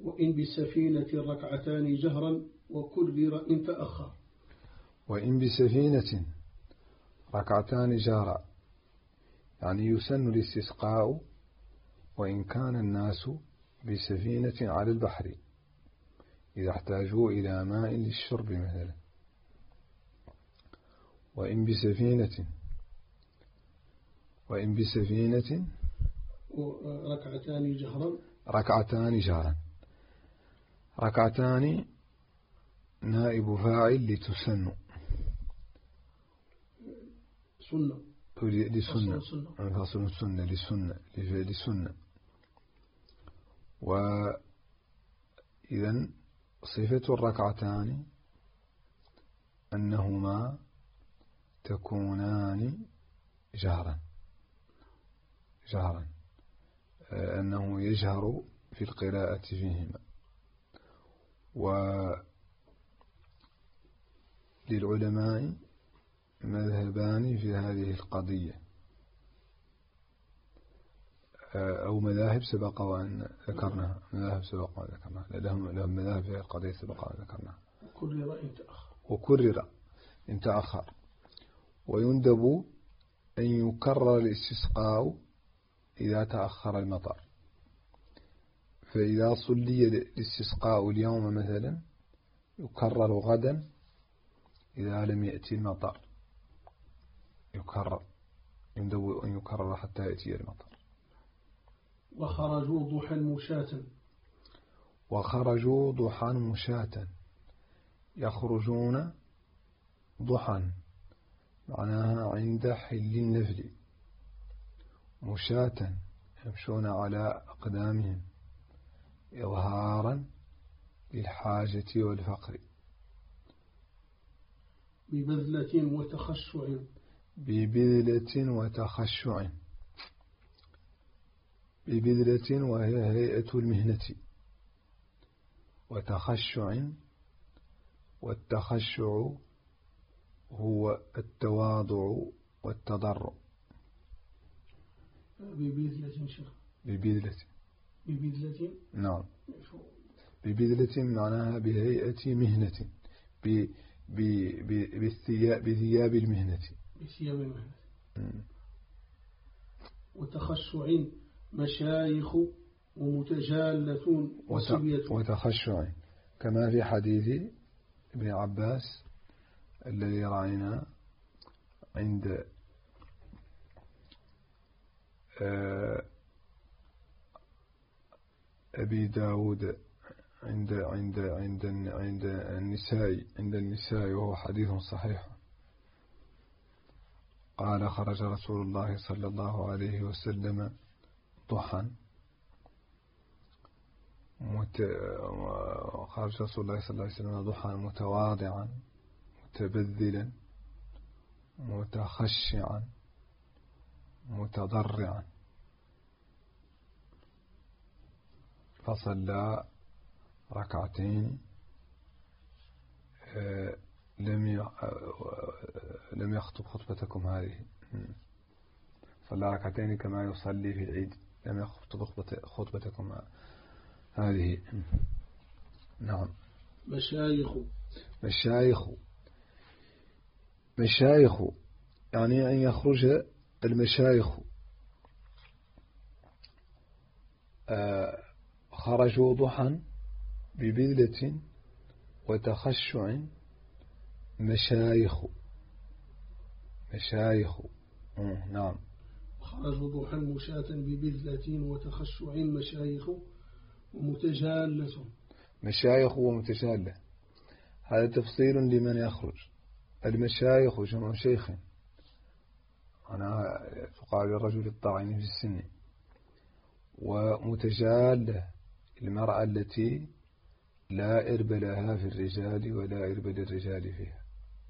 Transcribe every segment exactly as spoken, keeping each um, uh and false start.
وإن بسفينة ركعتان جهرا وكرر إن تأخر. وإن بسفينة ركعتان جهرا يعني يسن الاستسقاء وإن كان الناس بسفينة على البحر إذا احتاجوا إلى ماء للشرب مثلا. وإن بسفينة وإن بسفينة ركعتان جهرا ركعتان جهرا ركعتان نائب فاعل لتسن سنة لسنة فصل السنة للسنة لسنة. وإذن صفة الركعتان أنهما تكونان جهرا جهرا أنه يجهر في القراءة فيهما. وللعلماء مذهبان في هذه القضية أو مذاهب سبق وأن ذكرناها مذاهب سبق وأن ذكرناها لهم لهم مذاهب في القضية سبق وأن ذكرناها. وكرر إن تأخر وكرر إن تأخر. ويندب أن يكرر الاستسقاء إذا تأخر المطر. فإذا صلي الاستسقاء اليوم مثلا يكرر غدا إذا لم يأتي المطر يكرر يندب أن يكرر حتى يأتي المطر. وخرجوا ضحى مشاة وخرجوا ضحى مشاة يخرجون ضحى معناها عند حل النفل مشاة يمشون على أقدامهم إظهارا للحاجة والفقر. ببذلة وتخشع ببذلة وتخشع ببذلة وهي هيئة المهنة وتخشع والتخشع هو التواضع والتضرع. ببذلة شيخ ببذلة ببذلة نعم ببذلة معناها بهيئة مهنة ب بثياب المهنة بثياب المهنة. وتخشع مشايخ ومتجالة وصبية. وتخشع كما في حديث ابن عباس الذي رأينا عند أبي داود عند عند عند عند النساء عند النساء وهو حديث صحيح. قال خرج رسول الله صلى الله عليه وسلم ضحى مت... خرج رسول الله صلى الله عليه وسلم ضحى متواضعا متبذلا متخشعا متضرعا فصلى ركعتين لم لم يخطب خطبتكم هذه صلى ركعتين كما يصلي في العيد لم يخطب خطبتكم هذه. نعم. مشايخ مشايخ مشايخ يعني أن يخرج المشايخ خرجوا ضحى ببذلة وتخشع مشايخ مشايخ نعم. خرجوا ضحى مشاة ببذلة وتخشع مشايخ ومتجالة. مشايخ ومتجالة هذا تفصيل لمن يخرج. المشايخ جمع شيخ أنا تقال الرجل الطاعن في السن. ومتجالة المرأة التي لا إرب لها في الرجال ولا إرب للرجال فيها.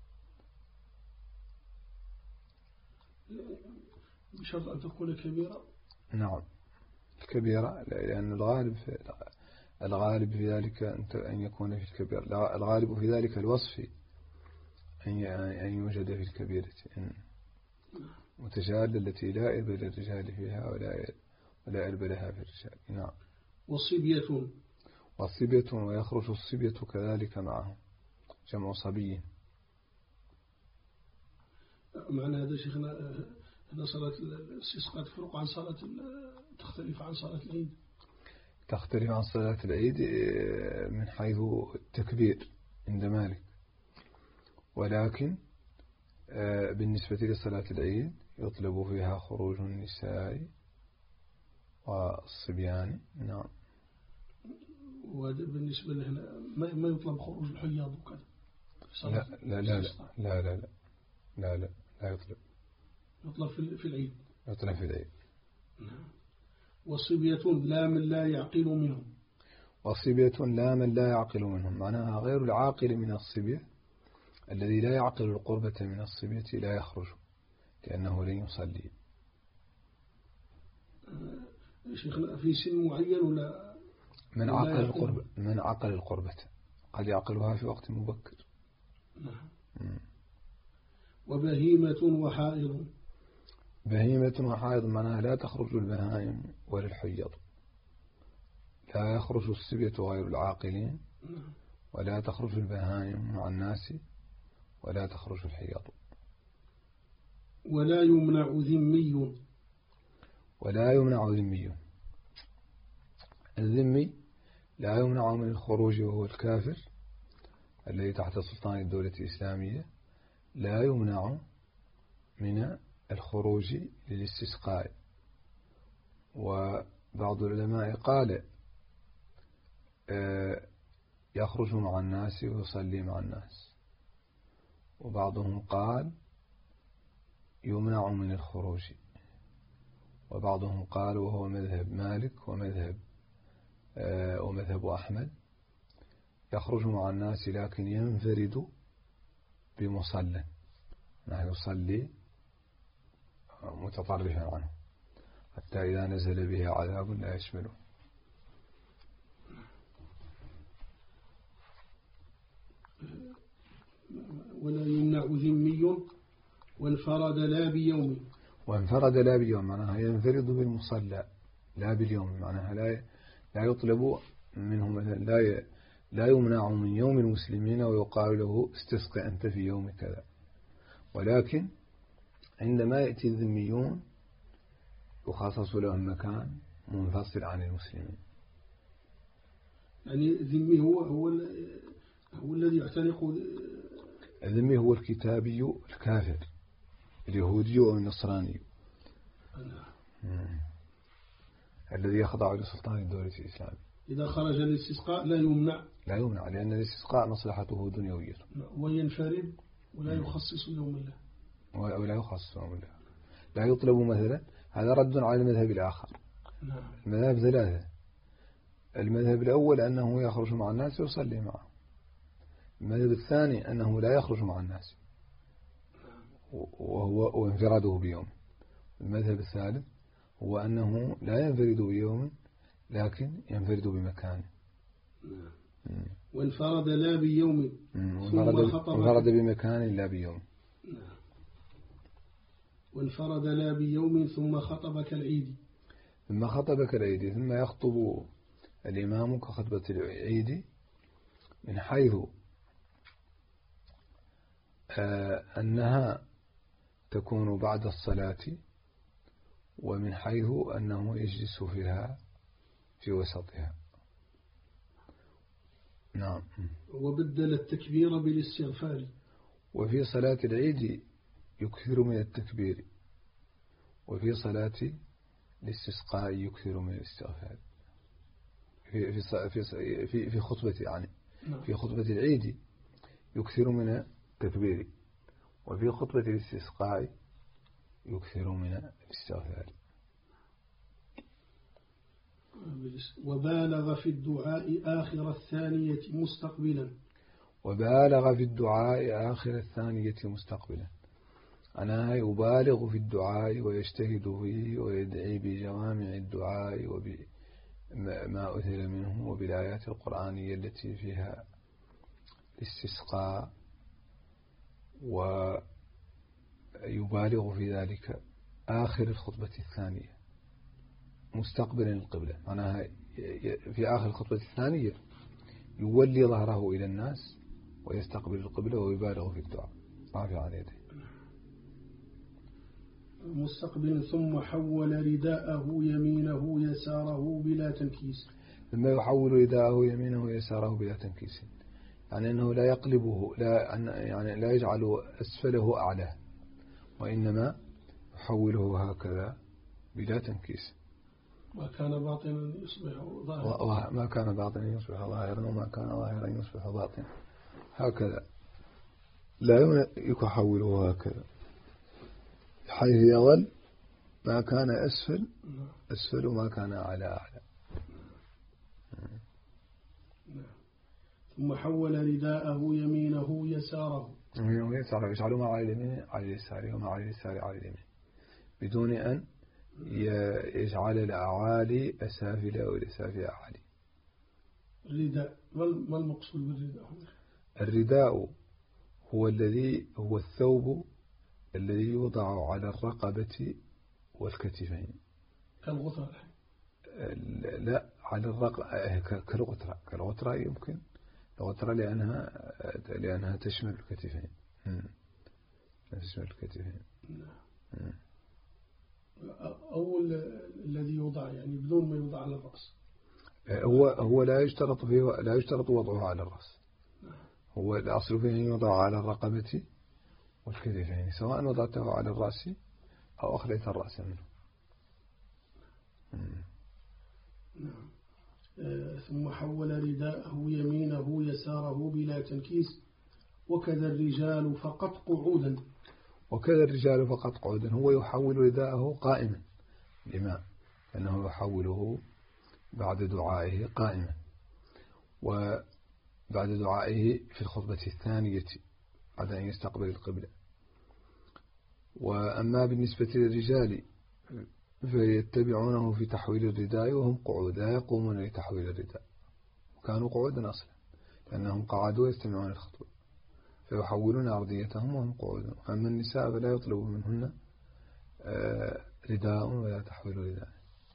بشرط أن تكون كبيرة. نعم الكبيرة لأن الغالب في الغالب في ذلك أن يكون في الكبيرة الغالب في ذلك الوصف أن يوجد في الكبيرة متجالة التي لا إرب للرجال فيها ولا ولا إرب لها في الرجال. نعم. وصبية وصبية ويخرج الصبية كذلك معهم جمع صبي. معنى هذا شيخنا أن صلاة الاستسقاء تفرق عن صلاة تختلف عن صلاة العيد. تختلف عن صلاة العيد من حيث التكبير عند مالك، ولكن بالنسبة لصلاة العيد يطلب فيها خروج النساء والصبيان. نعم. وبالنسبة لهنا ما يطلب خروج الحياض وكذا. لا لا لا لا لا لا لا لا لا يطلب. يطلب في العيد. يطلب في العيد. نعم. وصبية لا من لا يعقل منهم. وصبية لا من لا يعقل منهم، معناها غير العاقل من الصبية الذي لا يعقل القربة من الصبية لا يخرج لأنه لن يصلي. شيخنا في سن معين ولا من عقل القربة، من عقل القربة قد يعقلها في وقت مبكر. نعم. وبهيمة وحائض. بهيمة وحائض معناها لا تخرج البهائم ولا الحيض، لا يخرج الصبية غير العاقلين ولا تخرج البهائم مع الناس ولا تخرج الحيض. ولا يمنع ذمي. ولا يمنع ذمي. الذمي لا يمنع من الخروج وهو الكافر الذي تحت سلطان الدولة الإسلامية، لا يمنع من الخروج للاستسقاء. وبعض العلماء قال يخرج مع الناس ويصلي مع الناس، وبعضهم قال يمنع من الخروج، وبعضهم قال وهو مذهب مالك ومذهب ومذهب أحمد يخرج مع الناس لكن ينفرد بمصلى، يعني يصلي متطرفا عنه حتى إذا نزل به عذاب لا يشمله. ولا يمنع ذمي وانفرد لا بيوم. وانفرد لا بيوم معناها ينفرد بالمصلى لا باليوم، معناها لا لا يطلب منه مثلا لا لا يمنع من يوم المسلمين ويقال له استسقى أنت في يوم كذا، ولكن عندما يأتي الذميون يخصص لهم مكان منفصل عن المسلمين. يعني الذمي هو هو هو الذي يعتنق. الذمي هو الكتابي الكافر اليهودي أو النصراني الذي يخضع لسلطان الدولة الإسلامية. إذا خرج الاستسقاء لا يمنع. لا يمنع لأن الاستسقاء مصلحته دنيوية. وينفرد ولا يخصص يوم الله. ولا يخصص يوم الله. لا يطلب مثلا، هذا رد على المذهب الآخر. نعم. المذاهب ثلاثة. المذهب الأول أنه يخرج مع الناس ويصلي معهم. المذهب الثاني أنه لا يخرج مع الناس وهو وانفراده بيوم. المذهب الثالث هو أنه لا ينفرد بيوم لكن ينفرد بمكان. نعم. وانفرد لا بيوم. وانفرد بمكان لا بيوم. نعم. وانفرد لا بيوم ثم خطب كالعيد. ثم خطب كالعيد ثم يخطب الإمام كخطبة العيد من حيث أنها تكون بعد الصلاة ومن حيث أنه يجلس فيها في وسطها. نعم. وبدل التكبير بالاستغفار. وفي صلاة العيد يكثر من التكبير، وفي صلاة الاستسقاء يكثر من الاستغفار. في في في في خطبة يعني في خطبة العيد يكثر من التكبير، وفي خطبة الاستسقاء يكثر من الاستغفار. وبالغ في الدعاء آخر الثانية مستقبلا. وبالغ في الدعاء آخر الثانية مستقبلا، أنا يبالغ في الدعاء ويجتهد فيه ويدعي بجوامع الدعاء وبما أثر منه وبالآيات القرآنية التي فيها الاستسقاء، ويبالغ في ذلك آخر الخطبة الثانية مستقبلا القبلة، معناها في آخر الخطبة الثانية يولي ظهره إلى الناس ويستقبل القبلة ويبالغ في الدعاء رافعا يديه. مستقبل ثم حول رداءه يمينه يساره بلا تنكيس. لما يحول رداءه يمينه يساره بلا تنكيس يعني أنه لا يقلبه، لا يعني لا يجعل أسفله أعلى، وإنما يحوله هكذا بلا تنكيس. ما كان باطنا يصبح ظاهرا، ما كان باطنا يصبح ظاهرا، وما كان ظاهرا يصبح باطنا، هكذا لا يحوله هكذا حيث يظل ما كان أسفل أسفل وما كان على أعلى. ثم حول رداءه يمينه يساره، يمينه يساره يجعل ما على اليمين على اليسار وما على اليسار على اليمين بدون أن يجعل الأعالي أسافل والأسافل أعالي. الرداء ما المقصود بالرداء؟ الرداء هو الذي هو الثوب الذي يوضع على الرقبة والكتفين كالغطرة. لا على الرقبة كالغطرة كالغطرة يمكن الغطرة لأنها لأنها تشمل الكتفين تشمل الكتفين. أو الذي يوضع يعني بدون ما يوضع على الرأس. هو هو لا يشترط فيه لا يشترط وضعه على الرأس. هو الأصل فيه أن يوضع على الرقبة والكتفين سواء وضعته على الرأس أو أخليت الرأس منه. نعم. آه ثم حول رداءه يمينه يساره بلا تنكيس. وكذا الرجال فقط قعودا. وكذا الرجال فقط قعودا هو يحول رداءه قائما الإمام لأنه يحوله بعد دعائه قائما، وبعد دعائه في الخطبة الثانية بعد أن يستقبل القبلة. وأما بالنسبة للرجال فيتبعونه في تحويل الرداء وهم قعود لا يقومون لتحويل الرداء، وكانوا قعودا أصلا لأنهم قعدوا يستمعون الخطبة فيحولون أرضيتهم وهم قعود. أما النساء فلا يطلب منهن رداء ولا تحويل رداء.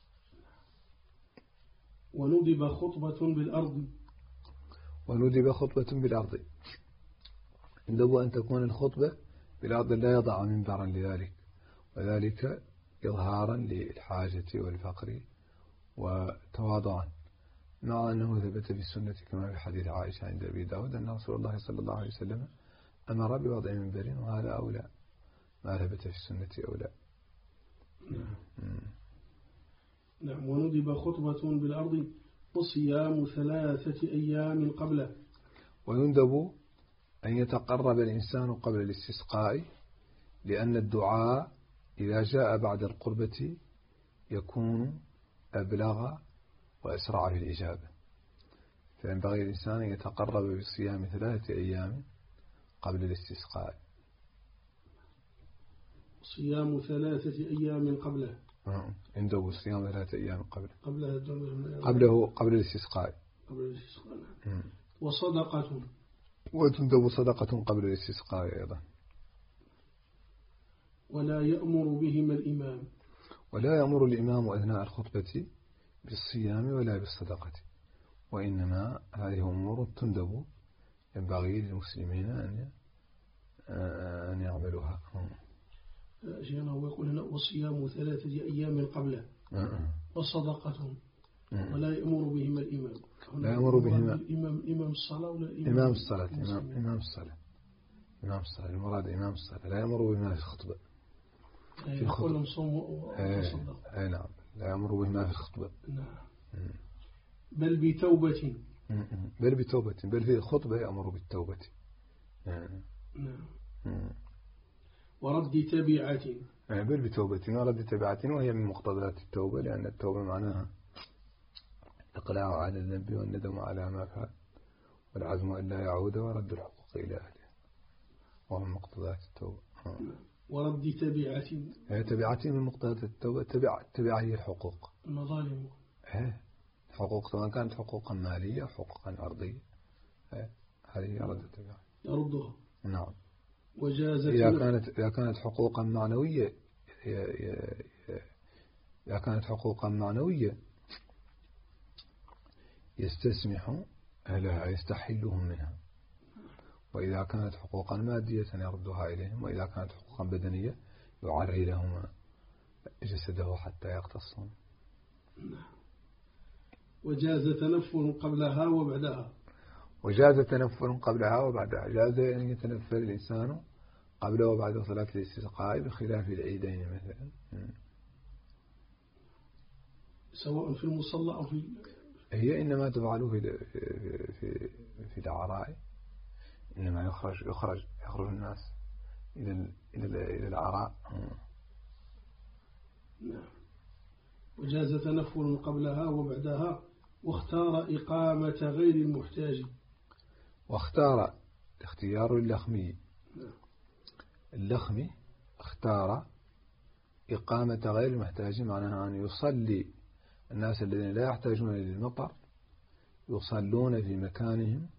وندب خطبة بالأرض وندب خطبة بالأرض يندب أن تكون الخطبة بالأرض لا يضع منبرا لذلك، وذلك إظهارا للحاجة والفقر وتواضعا، مع أنه ثبت في السنة كما في حديث عائشة عند أبي داود أن رسول الله صلى الله عليه وسلم أمر بوضع منبر، وهذا أولى ما ثبت في السنة أولى. نعم. وندب خطبة بالأرض وصيام ثلاثة أيام قبله. ويندب أن يتقرب الإنسان قبل الاستسقاء، لأن الدعاء إذا جاء بعد القربة يكون أبلغ وأسرع في الإجابة، فينبغي الإنسان أن يتقرب بصيام ثلاثة أيام قبل الاستسقاء. صيام ثلاثة أيام قبله عنده صيام ثلاثة أيام قبله قبله قبله قبل الاستسقاء قبل الاستسقاء. وصدقة وتندب صدقة قبل الاستسقاء أيضا. ولا يأمر بهما الإمام ولا يأمر الإمام أثناء الخطبة بالصيام ولا بالصدقة، وإنما هذه أمور تندب ينبغي للمسلمين أن أن يعملوها. شيخنا هو يقول هنا وصيام ثلاثة أيام قبله وصدقة ولا يأمر بهما الإمام. لا يأمر بهما الإمام إمام الصلاة ولا الإمام إمام الصلاة إمام إمام الصلاة إمام الصلاة المراد إمام الصلاة. لا يأمر بهما في الخطبة في الخطبة أي نعم لا يأمر بهما في الخطبة. نعم. بل بتوبة بل بتوبة بل في الخطبة يأمر بالتوبة. نعم. ورد تبعة بل بتوبة ورد تبعة، وهي من مقتضيات التوبة، لأن التوبة معناها إقلاع عن الذنب والندم على ما فعل والعزم أن لا يعود ورد الحقوق إلى أهلها، وهو من مقتضيات التوبة. ورد تبعة هي تبعة من مقتضيات التوبة. تبع تبعة هي الحقوق المظالم حقوق سواء كانت حقوقا مالية حقوقا أرضية هذه رد التبعة يردها. نعم. وجازت إذا كانت إذا كانت حقوقا معنوية إذا كانت حقوقا معنوية يستسمح أهلها يستحلهم منها، وإذا كانت حقوقا مادية يردها إليهم، وإذا كانت حقوقا بدنية يعري لهما جسده حتى يقتصون. وجاز تنفل قبلها وبعدها. وجاز تنفل قبلها وبعدها، جاز أن يتنفل الإنسان قبل وبعد صلاة الاستسقاء بخلاف العيدين مثلا، سواء في المصلى أو في هي إنما تفعل في في في العراء، إنما يخرج يخرج يخرج الناس إلى إلى إلى العراء. نعم. وجاز تنفل قبلها وبعدها، واختار إقامة غير المحتاج. واختار اختيار اللخمي. نعم. اللخمي اختار إقامة غير المحتاج، معناها أن يصلي الناس الذين لا يحتاجون للمطر يصلون في مكانهم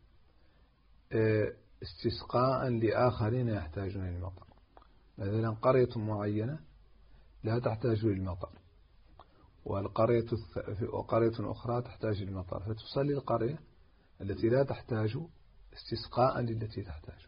استسقاء لآخرين يحتاجون للمطر. مثلا قرية معينة لا تحتاج للمطر، والقرية وقرية أخرى تحتاج للمطر، فتصلي القرية التي لا تحتاج استسقاء للتي تحتاج.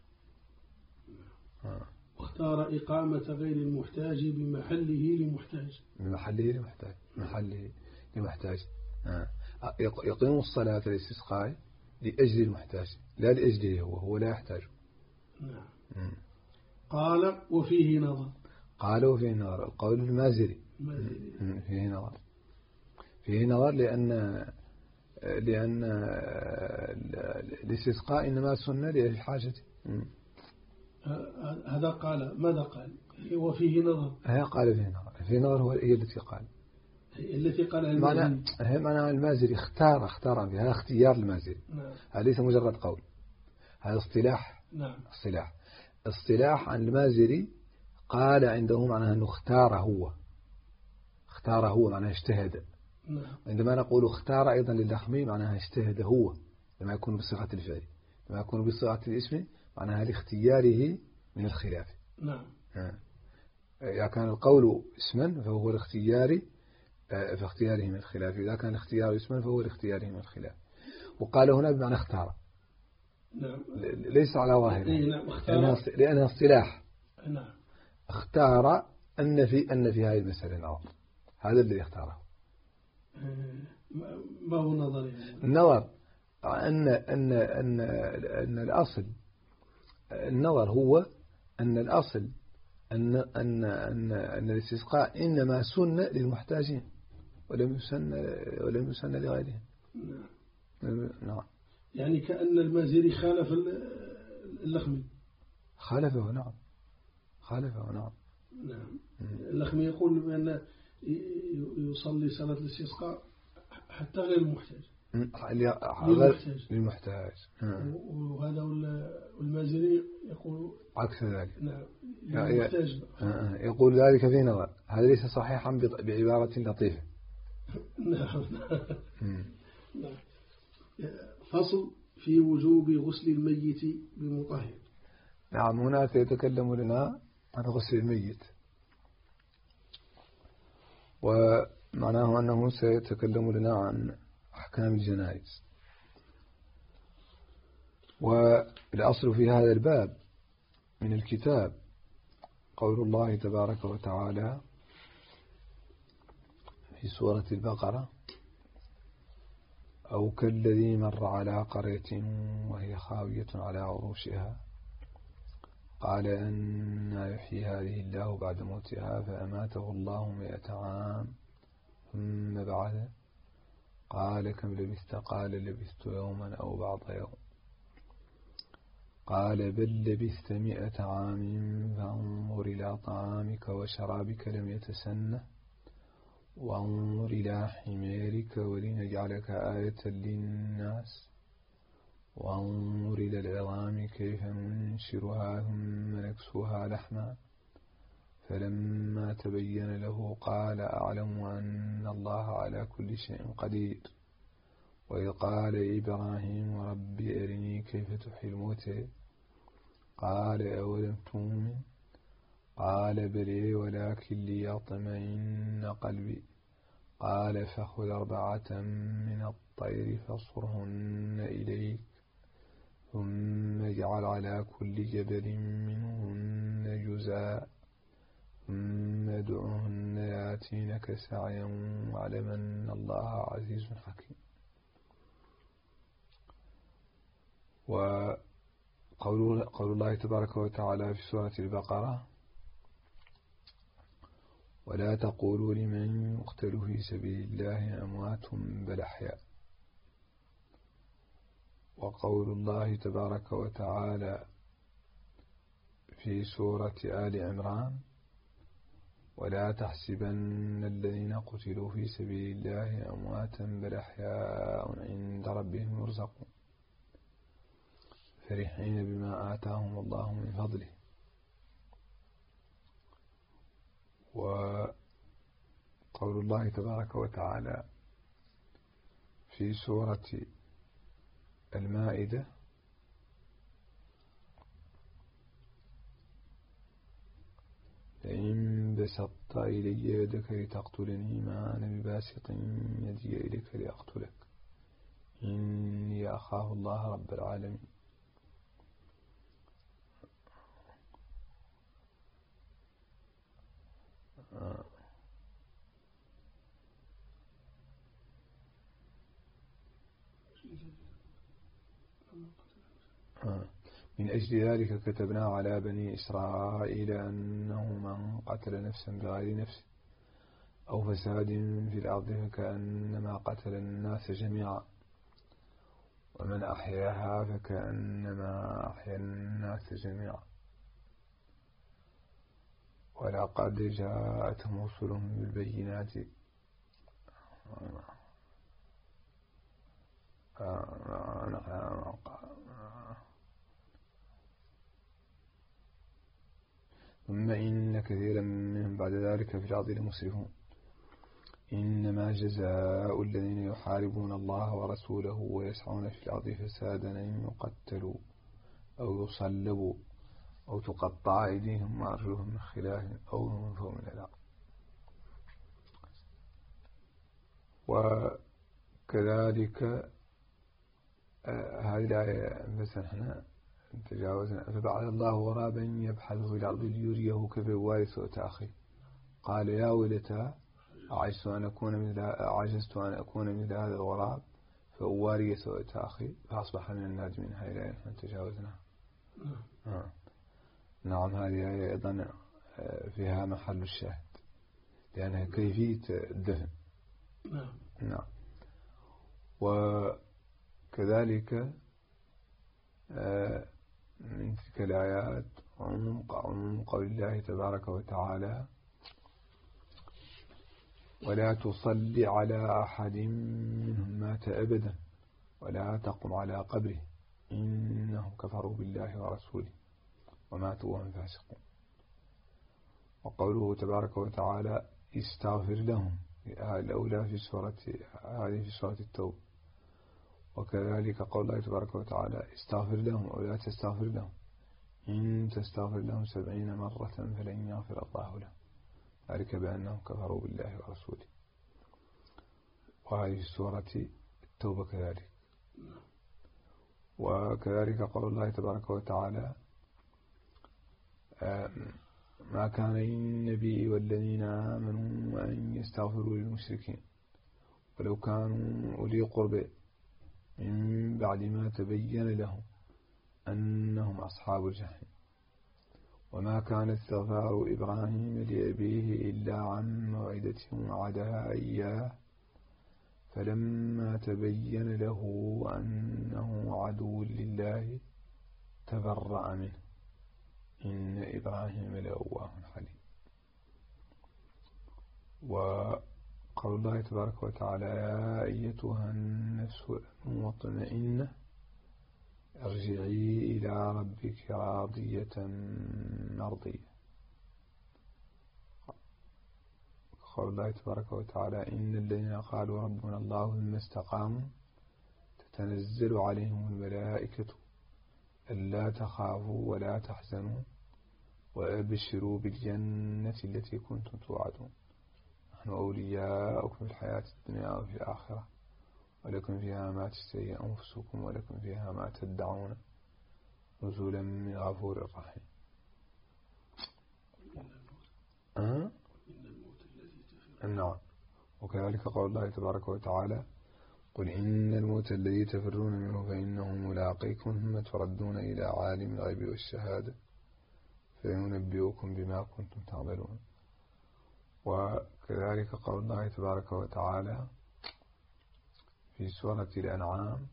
واختار إقامة غير المحتاج بمحله لمحتاج. بمحله لمحتاج محله لمحتاج يقيم الصلاة الاستسقاء لأجل المحتاج لا لأجله هو هو لا يحتاج. نعم. قال وفيه نظر. قال وفيه نظر، القول المازري فيه نظر فيه نظر لأن لأن الاستسقاء إنما سنة لأجل حاجة. هذا قال ماذا قال؟ وفيه نظر. هي قال فيه نظر فيه نظر هو هي التي قال التي قال المازري. هي معنى المازري اختار اختار بها اختيار المازري. نعم. هذا ليس مجرد قول، هذا اصطلاح. نعم. اصطلاح اصطلاح عن المازري قال عنده معناها أنه اختار هو اختار هو معناها اجتهد. نعم. عندما نقول اختار أيضا للخمي معناها اجتهد هو، لما يكون بصيغة الفعل، لما يكون بصيغة الاسم معناها لاختياره من الخلاف. نعم. إذا كان القول اسما فهو الاختيار فاختياره من الخلاف، إذا كان اختيار اسما فهو الاختياره من الخلاف. وقال هنا بمعنى اختار. نعم. ليس على ظاهره. نعم. لأنها اصطلاح. نعم. اختار أن في أن في هذه المسألة نظر، هذا الذي اختاره. ما هو النظر؟ النظر أن أن أن أن الأصل النظر هو أن الأصل أن أن أن أن الاستسقاء إنما سن للمحتاجين ولم يسن ولم يسن لغيرهم. نعم. نعم. يعني كأن المازري خالف اللخمي. خالفه. نعم. خالفه. نعم. نعم. اللخمي يقول بأن يصلي صلاة الاستسقاء حتى غير المحتاج. للمحتاج. للمحتاج. وهذا والمازري يقول عكس ذلك. نعم. للمحتاج. يقول ذلك في نظر، هذا ليس صحيحا بعبارة لطيفة. نعم. فصل في وجوب غسل الميت بمطهر. نعم. هنا سيتكلم لنا عن غسل الميت، ومعناه أنه سيتكلم لنا عن أحكام الجنائز. والأصل في هذا الباب من الكتاب قول الله تبارك وتعالى في سورة البقرة: أو كالذي مر على قرية وهي خاوية على عروشها قال أنى يحيي هذه الله بعد موتها فأماته الله مئة عام ثم بعثه قال كم لبثت؟ قال لبثت يوما أو بعض يوم قال بل لبثت مئة عام فانظر إلى طعامك وشرابك لم يتسنه وانظر إلى حمارك ولنجعلك آية للناس وانظر إلى العظام كيف ننشرها ثم نكسوها لحما فلما تبين له قال أعلم أن الله على كل شيء قدير وإذ قال إبراهيم رب أرني كيف تحيي الموتى قال أولم تؤمن قال بلى ولكن ليطمئن قلبي قال فخذ أربعة من الطير فاصرهن إليك ثم اجعل على كل جبل منهن جزءا ثم ادعهن ياتينك سعيا واعلم أن الله عزيز حكيم. وقول قول الله تبارك وتعالى في سورة البقرة: ولا تقولوا لمن يقتل في سبيل الله أموات بل أحياء. وقول الله تبارك وتعالى في سورة آل عمران: ولا تحسبن الذين قتلوا في سبيل الله أمواتا بل أحياء عند ربهم يرزقون فرحين بما آتاهم الله من فضله. وقول الله تبارك وتعالى في سورة المائدة: لئن بسطت إلي يدك لتقتلني ما أنا بباسط يدي إليك لأقتلك إني أخاف الله رب العالمين. آه. آه. من أجل ذلك كتبنا على بني إسرائيل أنه من قتل نفسا بغير نفس أو فساد في الأرض فكأنما قتل الناس جميعا ومن أحياها فكأنما أحيا الناس جميعا ولقد جاءتهم رسلهم بالبينات ثم إن كثيرا منهم بعد ذلك في الأرض لمسرفون. إنما جزاء الذين يحاربون الله ورسوله ويسعون في الأرض فسادا أن يقتلوا أو يصلبوا أو تقطع أيديهم وأرجلهم من خلاف أو ينفوا من الأرض. وكذلك هذه الآية بس نحن تجاوزنا. فبعث الله غرابا يبحث في الأرض ليريه كيف يواري سوءة أخيه قال يا ويلتى عجزت أن أكون مثل عجزت أن أكون مثل هذا الغراب فأواري سوءة أخي فأصبح من النادمين. هذه الآية نحن تجاوزنا. آه. نعم هذه آية أيضا فيها محل الشاهد لأنها كيفية الدفن. نعم. وكذلك من تلك الآيات عموم قول الله تبارك وتعالى: ولا تصل على أحد منهم مات أبدا ولا تقم على قبره إنهم كفروا بالله ورسوله وماتوا وهم فاسقون. وقوله تبارك وتعالى: استغفر لهم الأولى في سورة هذه في سورة التوبة. وكذلك قول الله تبارك وتعالى: استغفر لهم أو لا تستغفر لهم إن تستغفر لهم سبعين مرة فلن يغفر الله لهم ذلك بأنهم كفروا بالله ورسوله. وهذه سورة التوبة كذلك. وكذلك قول الله تبارك وتعالى: ما كان للنبي والذين آمنوا أن يستغفروا للمشركين ولو كانوا أولي قرب من بعد ما تبين لهم أنهم أصحاب الجحيم وما كان استغفار إبراهيم لأبيه إلا عن موعدة وعدها إياه فلما تبين له أنه عدو لله تبرأ منه إن إبراهيم لأواه حليم. وقول الله تبارك وتعالى: يا أيتها النفس المطمئنة ارجعي إلى ربك راضية مرضية. قول الله تبارك وتعالى: إن الذين قالوا ربنا الله ثم استقاموا تتنزل عليهم الملائكة ألا تخافوا ولا تحزنوا وأبشروا بالجنة التي كنتم توعدون نحن أولياؤكم في الحياة الدنيا وفي الآخرة ولكم فيها ما تشتهي أنفسكم ولكم فيها ما تدعون نزولا من غفور رحيم. أه؟ نعم. وكذلك قول الله تبارك وتعالى قل إن الموت الذي تفرون منه فإنه ملاقيكم ثم تردون إلى عالم الغيب والشهادة فينبئكم بما كنتم تعملون. وكذلك قول الله تبارك وتعالى في سورة الأنعام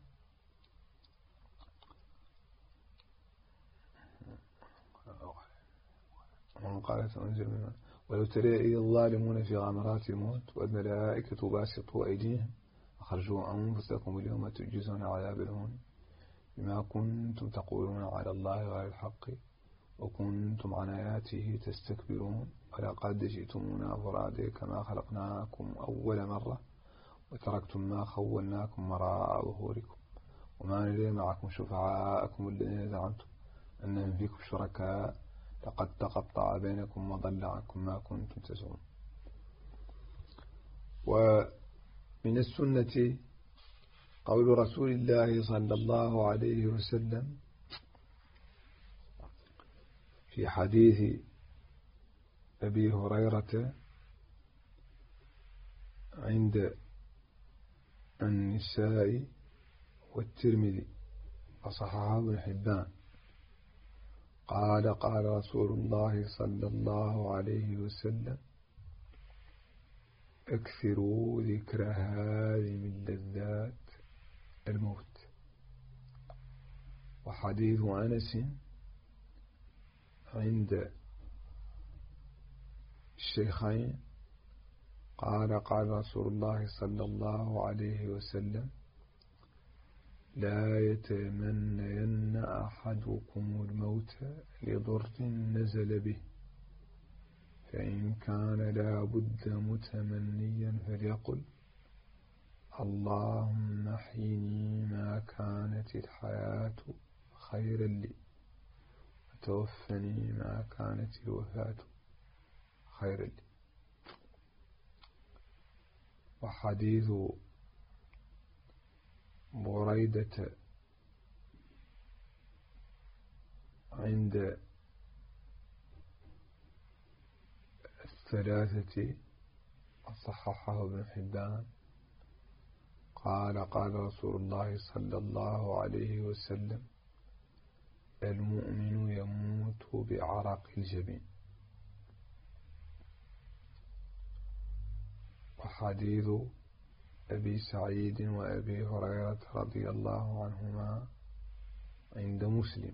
ومن قال سأنزل منه ولو ترى إذ الظالمون في غمرات الموت والملائكة باسطوا أيديهم أخرجوا أنفسكم اليوم تجزون عذاب الهون بما كنتم تقولون على الله غير الحق وكنتم عن آياته تستكبرون ولقد جئتمونا فرادا كما خلقناكم أول مرة وتركتم ما خولناكم وراء ظهوركم وما نري معكم شفعاءكم الذين زعمتم أنهم فيكم شركاء لقد تقطع بينكم وضل عنكم ما كنتم تزعمون. ومن السنة قول رسول الله صلى الله عليه وسلم في حديث أبي هريرة عند النساء والترمذي وصححه ابن حبان قال قال رسول الله صلى الله عليه وسلم اكثروا ذكر هذه من لذات الموت. وحديث أنس عند الشيخين قال قال رسول الله صلى الله عليه وسلم لا يتمنين أحدكم الموت لضر نزل به فإن كان لا بد متمنيا فليقل اللهم احيني ما كانت الحياة خيرا لي وتوفني ما كانت الوفاة خيرا لي. وحديث بريدة عند الثلاثة صححه ابن حبان قال قال رسول الله صلى الله عليه وسلم المؤمن يموت بعرق الجبين. وحديث أبي سعيد وأبي هريرة رضي الله عنهما عند مسلم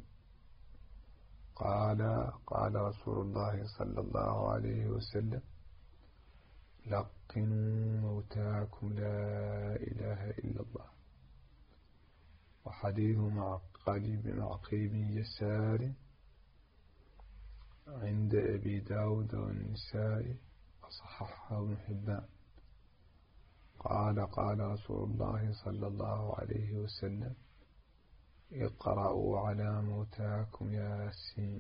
قال قال رسول الله صلى الله عليه وسلم لقنوا موتاكم لا إله إلا الله. وحديث معقل بمعقل بن يسار عند أبي داود والنساء وصححه ابن حبان قال قال رسول الله صلى الله عليه وسلم اقرأوا على موتاكم ياسين.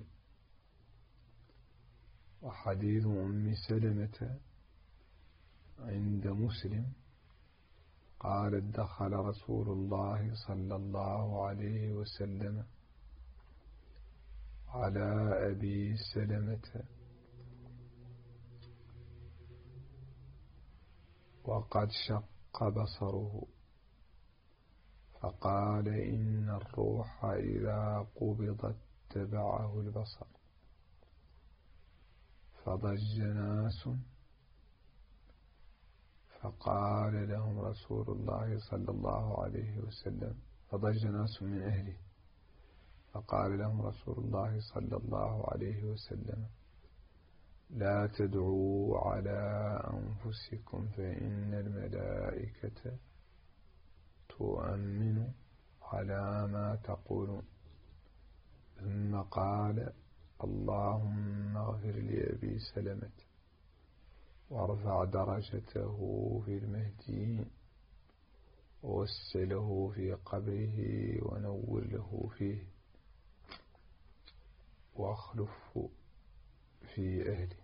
وحديث أم سلمة عند مسلم قالت دخل رسول الله صلى الله عليه وسلم على أبي سلمة وقد شق بصره فقال إن الروح إذا قبضت تبعه البصر فضج ناس فقال لهم رسول الله صلى الله عليه وسلم فضج ناس من أهله فقال لهم رسول الله صلى الله عليه وسلم لا تدعوا على أنفسكم فإن الملائكة تؤمن على ما تقولون. ثم قال اللهم اغفر لأبي سلمة وارفع درجته في المهديين ووسله في قبره ونور له فيه واخلفه في أهله.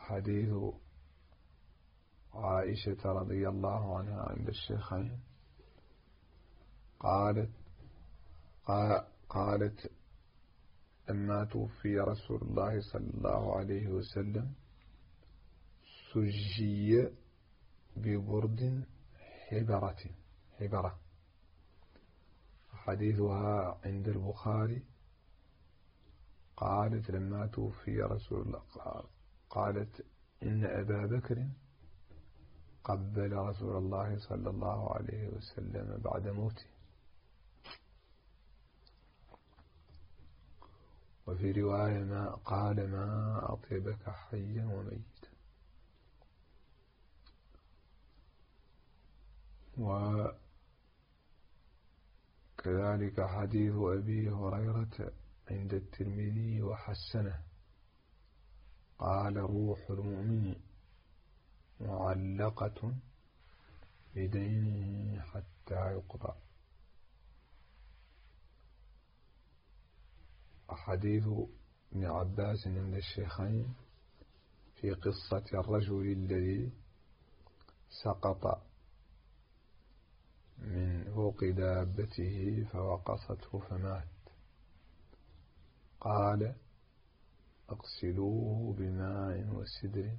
حديث عائشة رضي الله عنها عند الشيخين قالت قالت لما توفي رسول الله صلى الله عليه وسلم سجي ببرد حبرة حبرة. حديثها عند البخاري قالت لما توفي رسول الله قالت إن أبا بكر قبل رسول الله صلى الله عليه وسلم بعد موته. وفي رواية ما قال ما أطيبك حيا وميتا. وكذلك حديث أبي هريرة عند الترمذي وحسنه قال روح المؤمن معلقة بدينه حتى يقضى. حديث ابن عباس عند الشيخين في قصة الرجل الذي سقط من فوق دابته فوقصته فمات قال اغسلوه بماء وسدر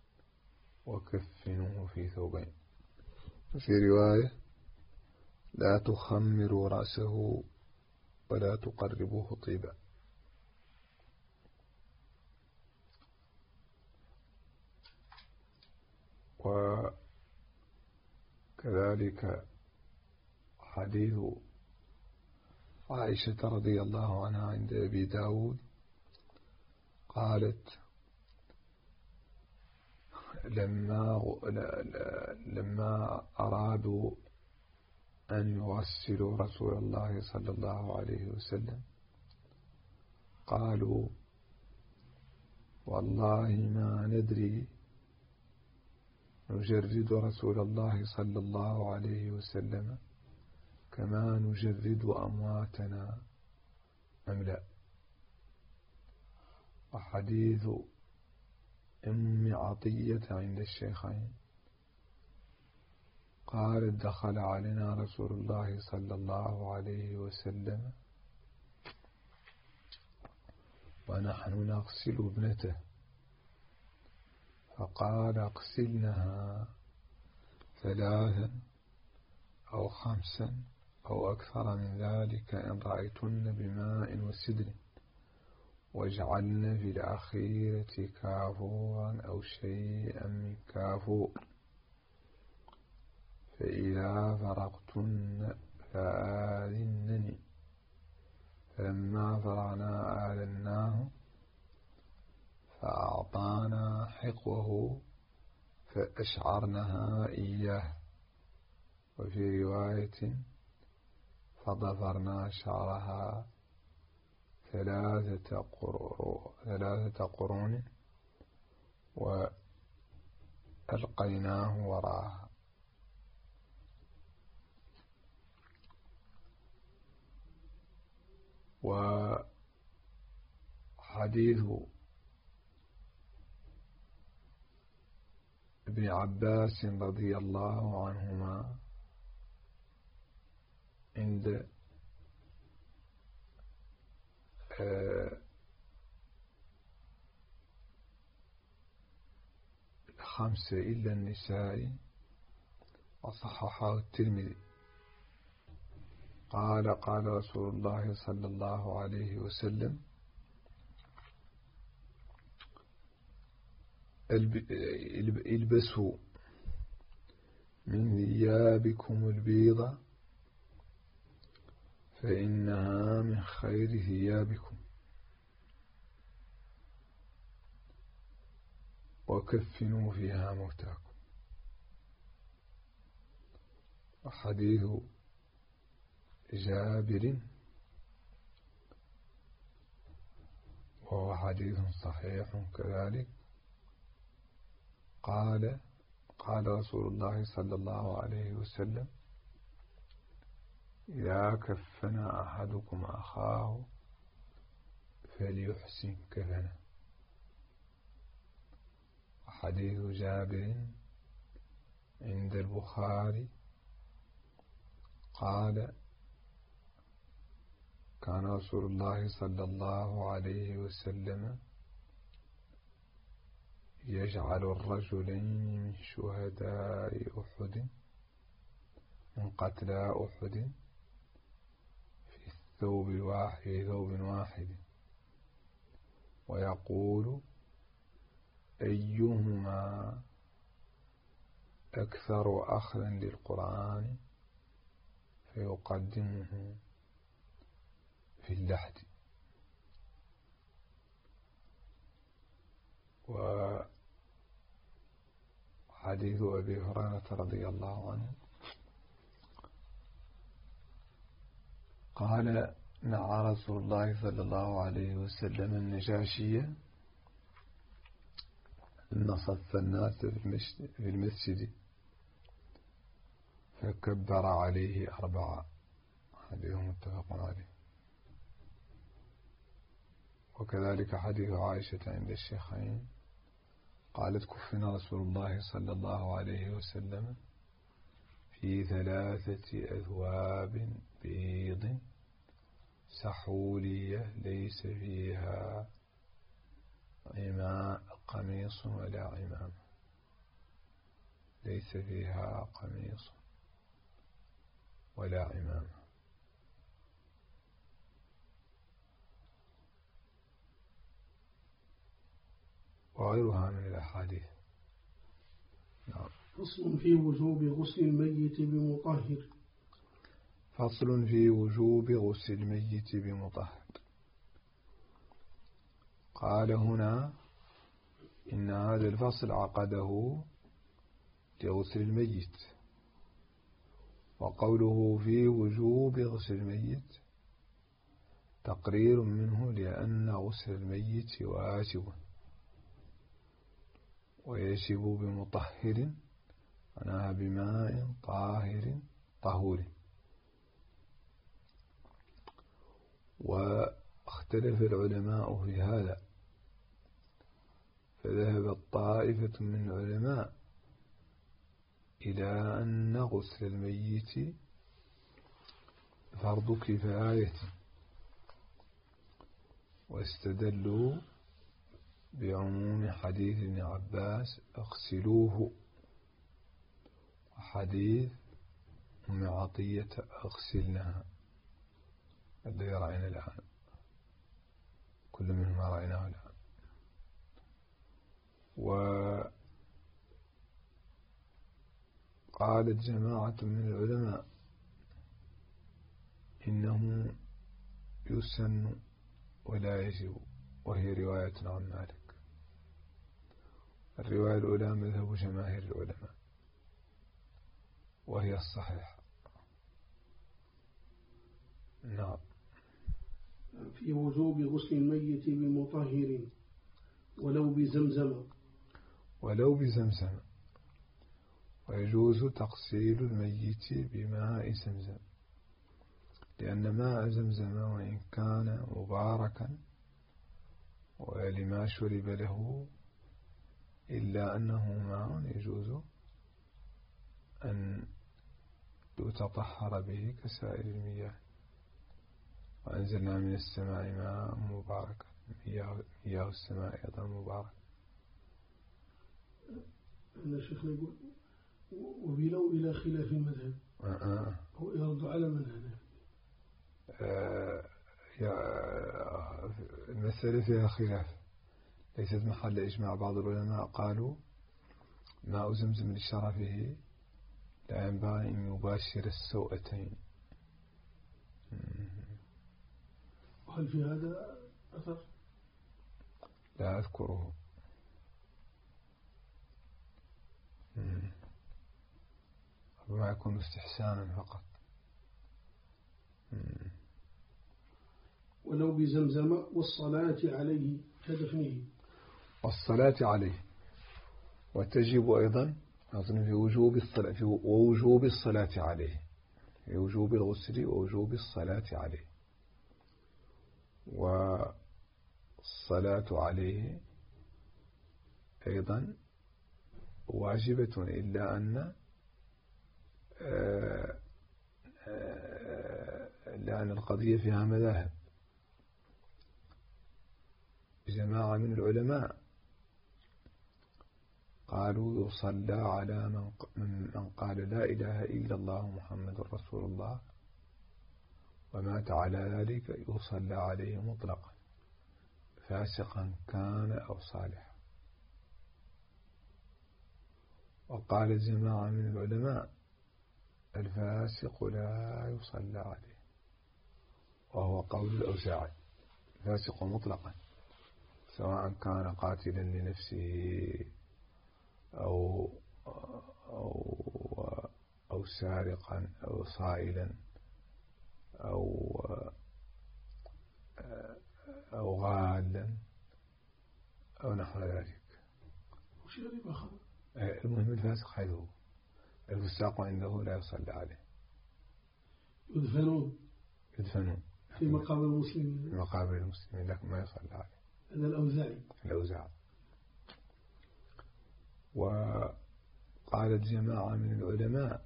وكفنوه في ثوبين. في رواية لا تخمروا رأسه ولا تقربوه طيبا. وكذلك حديث عائشة رضي الله عنها عند أبي داود قالت لما لما أرادوا أن يغسلوا رسول الله صلى الله عليه وسلم قالوا والله ما ندري نجرد رسول الله صلى الله عليه وسلم كما نجرد أمواتنا أم لا. وحديث أم عطية عند الشيخين قال دخل علينا رسول الله صلى الله عليه وسلم ونحن نغسل ابنته فقال اغسلنها ثلاثا أو خمسا أو أكثر من ذلك إن رأيتن بماء وسدر واجعلن في الأخيرة كافورا أو شيئا من كافور فإذا فرغتن فآذنني. فلما فرغنا آذناه فأعطانا حقوه فأشعرنها إياه. وفي رواية فضفرنا شعرها ثلاثة قرون ثلاثة قرون وألقيناه وراءها. وحديث ابن عباس رضي الله عنهما عند خمسة إلا النساء وصححه الترمذي قال قال رسول الله صلى الله عليه وسلم البسوا من ثيابكم البيضة فإنها من خير ثيابكم وكفنوا فيها موتاكم. وحديث جابر وهو حديث صحيح كذلك قال قال رسول الله صلى الله عليه وسلم إذا كفن أحدكم أخاه فليحسن كفنه حديث جابر عند البخاري قال كان رسول الله صلى الله عليه وسلم يجعل الرجلين من شهداء أحد من قتلى أحد في الثوب الواحد في ثوب واحد ويقول أيهما أكثر أخذا للقرآن فيقدمه في اللحد. وحديث أبي هريرة رضي الله عنه قال نعى رسول الله صلى الله عليه وسلم النجاشية إن صف الناس في المسجد فكبر عليه أربعة. حديث متفق عليه. وكذلك حديث عائشة عند الشيخين قالت كفنا رسول الله صلى الله عليه وسلم في ثلاثة أثواب بيض سحولية ليس فيها عماء قميص ولا عمام ليس فيها قميص ولا عمام. وغيرها من الأحاديث. نعم. فصل في وجوب غسل الميت بمطهر. فصل في وجوب غسل الميت بمطهر. قال هنا إن هذا الفصل عقده لغسل الميت، وقوله في وجوب غسل الميت تقرير منه لأن غسل الميت واجب ويجب بمطهر معناها بماء طاهر طهور. واختلف العلماء في هذا، فذهبت طائفة من العلماء إلى أن غسل الميت فرض كفاية، واستدلوا بعموم حديث ابن عباس اغسلوه وحديث أم عطية اغسلنها الذي رأينا الآن، كل منهما رأيناه الآن. وقالت جماعة من العلماء إنه يسن ولا يجب، وهي رواية عن مالك. الرواية الأولى مذهب جماهير العلماء وهي الصحيح. نعم. في وجوب غسل الميت بمطهر ولو بزمزم ولو بزمزم ويجوز تغسيل الميت بماء زمزم، لأن ماء زمزم وإن كان مباركا ولما شرب له إلا أنه ماء يجوز أن يتطهر به كسائر المياه. وأنزلنا من السماء ماء مباركا، مياه السماء أيضا مبارك. أنا شيخنا يقول وبلو إلى خلاف المذهب أه. هو يرد على من هذا؟ أه المسألة فيها خلاف، ليست محل إجماع. بعض العلماء قالوا ماء زمزم لشرفه لا ينبغي أن يباشر السوءتين. وهل في هذا أثر؟ لا أذكره. ربما يكون استحسانا فقط. ولو بزمزم والصلاة عليه كدفنه. والصلاة عليه، وتجب أيضا أظن في وجوب الصلاة في ووجوب الصلاة عليه، في وجوب الغسل ووجوب الصلاة عليه. والصلاة عليه أيضا واجبة، إلا أن لأن القضية فيها مذاهب. جماعة من العلماء قالوا يصلى على من من قال لا إله إلا الله محمد رسول الله ومات على ذلك، يصلى عليه مطلقا فاسقا كان أو صالحا. وقال جماعة من العلماء الفاسق لا يصلى عليه، وهو قول الأوزاعي، فاسق مطلقا سواء كان قاتلا لنفسه أو أو أو سارقا أو صائلا أو أو غالا أو نحو ذلك. المهم الفاسق حيث هو، الفساق عنده لا يصلى عليه، يدفنون يدفنون في مقابر المسلمين في مقابر المسلمين لكن ما يصلى عليه. هذا الأوزاعي الأوزاعي. وقالت جماعة من العلماء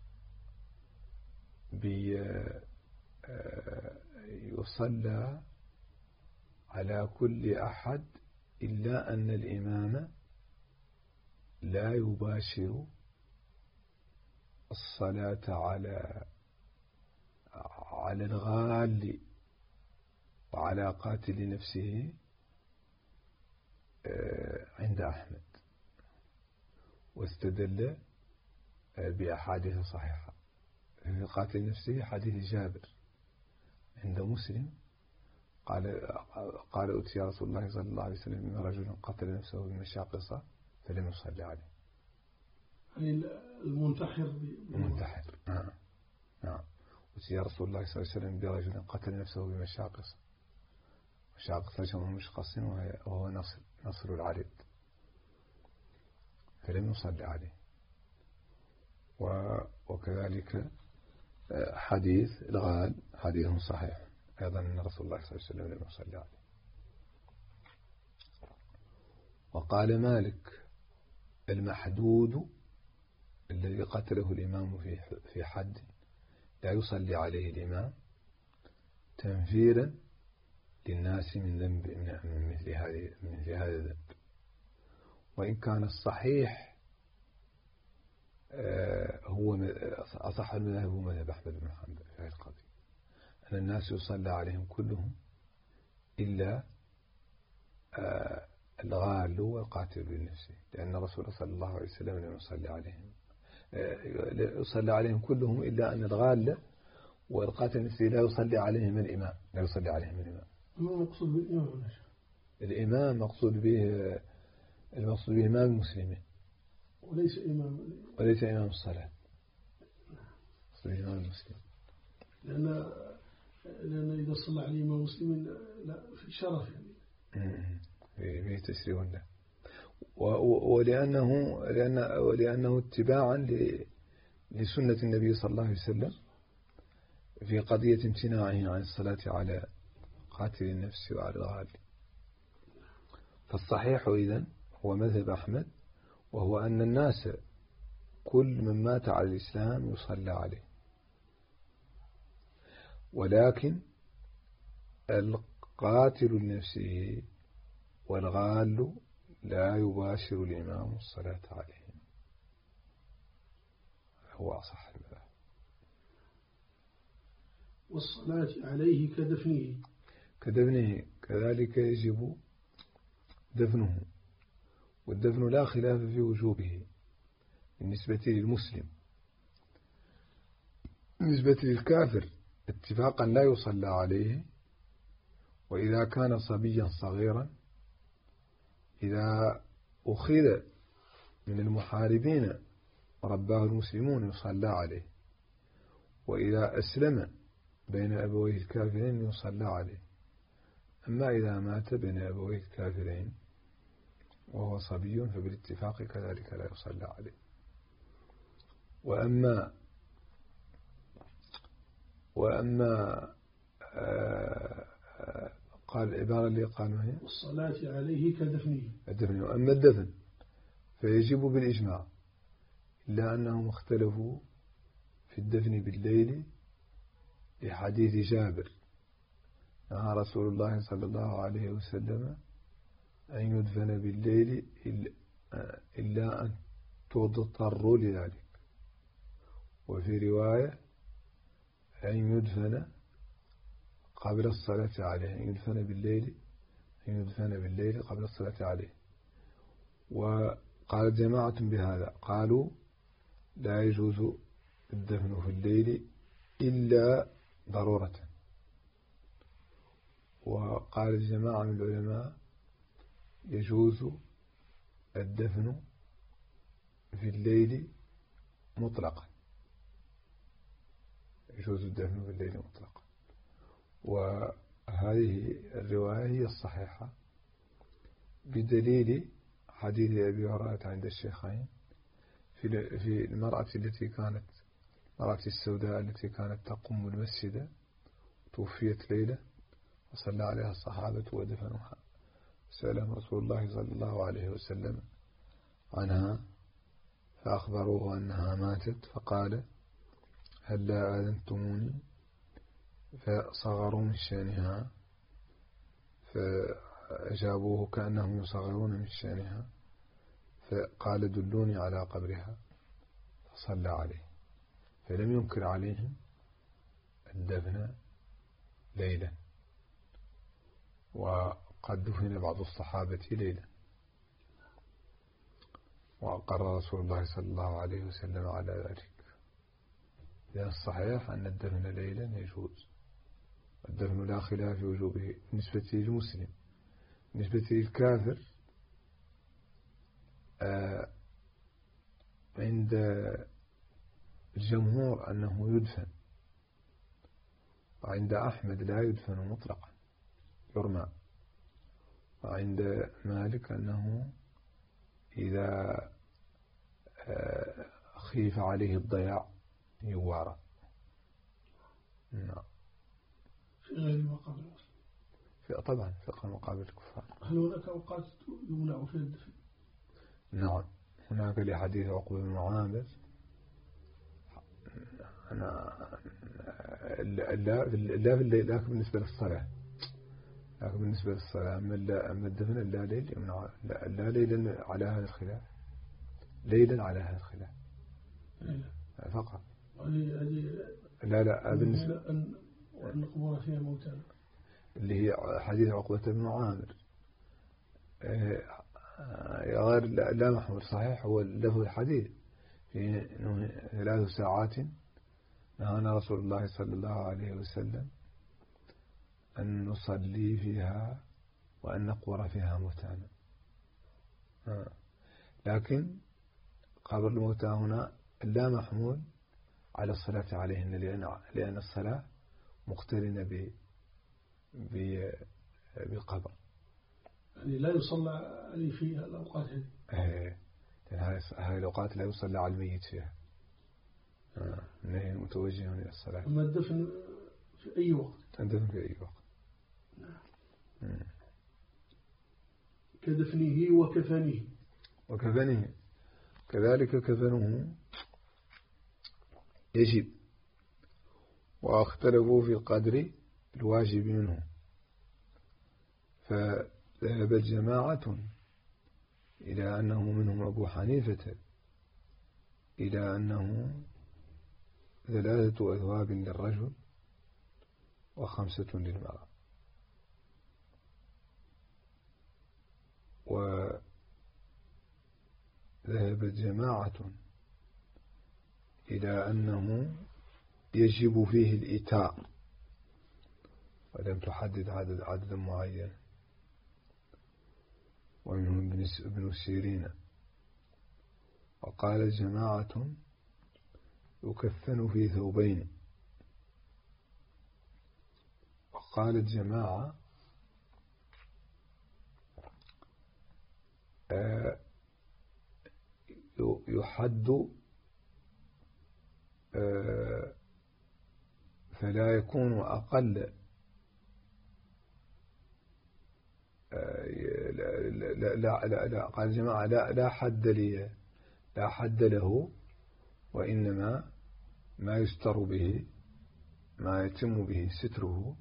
بيصلى على كل أحد إلا أن الإمام لا يباشر الصلاة على على الغال وعلى قاتل نفسه عند أحمد، واستدل بأحاديث صحيحة. في قاتل نفسه حديث جابر عند مسلم قال قال أتي رسول الله صلى الله عليه وسلم من رجل قتل نفسه بمشاقصة فلم يصلي عليه. يعني المنتحر المنتحر نعم نعم. أتي رسول الله صلى الله عليه وسلم برجل قتل نفسه بمشاقصة، مشاقصة جمع مشقص وهو نصر نصر العريض، فلم يصلي عليه. وكذلك حديث الغال حديث صحيح أيضا أن رسول الله صلى الله عليه وسلم لم يصلي عليه. وقال مالك المحدود الذي قتله الإمام في في حد لا يصلي عليه الإمام تنفيرا للناس من ذنب من مثل هذه من مثل هذا الذنب. وإن كان الصحيح هو أصح المذهب هو مذهب أحمد بن حنبل في هذه القضية، أن الناس يصلى عليهم كلهم إلا الغال والقاتل لنفسه، لأن الرسول صلى الله عليه وسلم لم يصلي عليهم يصلى عليهم كلهم إلا أن الغال والقاتل نفسه لا يصلي عليهم الإمام لا يصلي عليهم الإمام. ما مقصود بالإمام؟ الإمام مقصود به المقصود به إمام المسلمين وليس إمام وليس إمام الصلاة، مقصود إمام المسلمين. لأن لأن إذا صلى عليه إمام المسلمين لا في شرف يعني في تشريع له، ولأنه لأن ولأنه اتباعا لسنة النبي صلى الله عليه وسلم في قضية امتناعه عن الصلاة على قاتل النفس وعلى الغال. فالصحيح إذن هو مذهب أحمد، وهو أن الناس كل من مات على الإسلام يصلى عليه، ولكن القاتل لنفسه والغال لا يباشر الإمام الصلاة عليهم، هو أصح المذهب. والصلاة عليه كدفنه كدفنه كذلك يجب دفنه، والدفن لا خلاف في وجوبه بالنسبة للمسلم. بالنسبة للكافر اتفاقا لا يصلى عليه، وإذا كان صبيا صغيرا إذا أخذ من المحاربين ورباه المسلمون يصلى عليه، وإذا أسلم بين أبويه الكافرين يصلى عليه. أما إذا مات بين أبويه الكافرين وهو صبي فبالاتفاق كذلك لا يصلى عليه. وأما وأما قال العبارة اللي قال ما هي؟ والصلاة عليه كدفنه. الدفن. وأما الدفن فيجب بالإجماع، إلا أنهم اختلفوا في الدفن بالليل لحديث جابر نهى رسول الله صلى الله عليه وسلم أن يدفن بالليل إلا أن تضطروا لذلك، وفي رواية أن يدفن قبل الصلاة عليه، أن يدفن بالليل أن يدفن بالليل قبل الصلاة عليه. وقال جماعة بهذا، قالوا لا يجوز الدفن في الليل إلا ضرورة. وقال جماعة من العلماء يجوز الدفن في الليل مطلقا، يجوز الدفن في الليل مطلقا. وهذه الرواية هي الصحيحة بدليل حديث أبي هريرة عند الشيخين في في المرأة التي كانت المرأة السوداء التي كانت تقوم المسجد، توفيت ليلة وصلى عليها الصحابة ودفنوها، سألهم رسول الله صلى الله عليه وسلم عنها فأخبروه أنها ماتت، فقال هل لا آذنتموني؟ فصغروا من شأنها، فأجابوه كأنهم يصغرون من شأنها، فقال دلوني على قبرها، فصلى عليه، فلم ينكر عليهم الدفن ليلا. وقد دفن بعض الصحابة ليلا، وأقر رسول الله صلى الله عليه وسلم على ذلك. لأن الصحيح أن الدفن ليلا يجوز، الدفن لا خلاف في وجوبه بالنسبة للمسلم. بالنسبة للكافر عند الجمهور أنه يدفن، وعند أحمد لا يدفن مطلقا يرمى، وعند مالك أنه إذا خيف عليه الضياع يوارى. نعم. في غير مقابل المسلم. في طبعا في مقابل الكفار. هل هناك أوقات يمنع فيها الدفن؟ نعم، هناك لحديث عقبة بن عامر أنا لا لا في الليل، لكن بالنسبة للصلاة، لكن بالنسبة للصلاة أما الدفن لا ليل يمنع، لا, لا ليلا على هذا الخلاف، ليلا على هذا الخلاف فقط. لا لا بالنسبة أن وأن قبور فيها موتى اللي هي حديث عقبة بن عامر غير لا محمول صحيح، هو له الحديث في ثلاث ساعات نهانا رسول الله صلى الله عليه وسلم أن نصلي فيها وأن نقبر فيها موتانا. لكن قبر الموتى هنا لا محمول على الصلاة عليهن، لأن الصلاة مقترنة بقبر، يعني لا يصلى عليه في الأوقات هذه. هذه الأوقات لا يصلى على الميت فيها، إنه متوجه إلى الصلاة. أما الدفن في أي وقت؟ الدفن في أي وقت. نعم. كدفنه وكفنه. وكفنه كذلك كفنه يجب، واختلفوا في القدر الواجب منه، فذهبت جماعة إلى أنه منهم أبو حنيفة إلى أنه ثلاثة أثواب للرجل وخمسة للمرأة. وذهبت جماعة إلى أنه يجب فيه الإيتار، ولم تحدد عدد عدد معين، ومنهم ابن سيرين. وقال جماعة يكفن في ثوبين، وقالت جماعة يحد فلا يكون أقل لا لا لا, لا قال الجماعة لا لا حد لي لا حد له، وإنما ما يستر به ما يتم به ستره،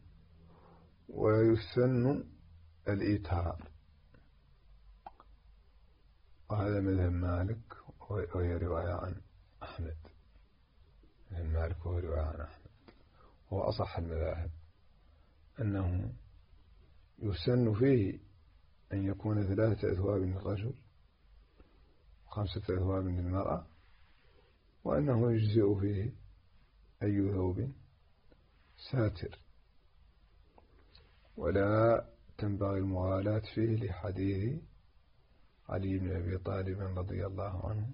ويسن الإيتار. وهذا مذهب مالك وهي رواية عن أحمد. مذهب مالك وهو رواية عن أحمد، هو أصح المذاهب، أنه يسن فيه أن يكون ثلاثة أثواب للرجل وخمسة أثواب للمرأة، وأنه يجزئ فيه أي ثوب ساتر، ولا تنبغي المغالاة فيه لحديث علي بن أبي طالب رضي الله عنه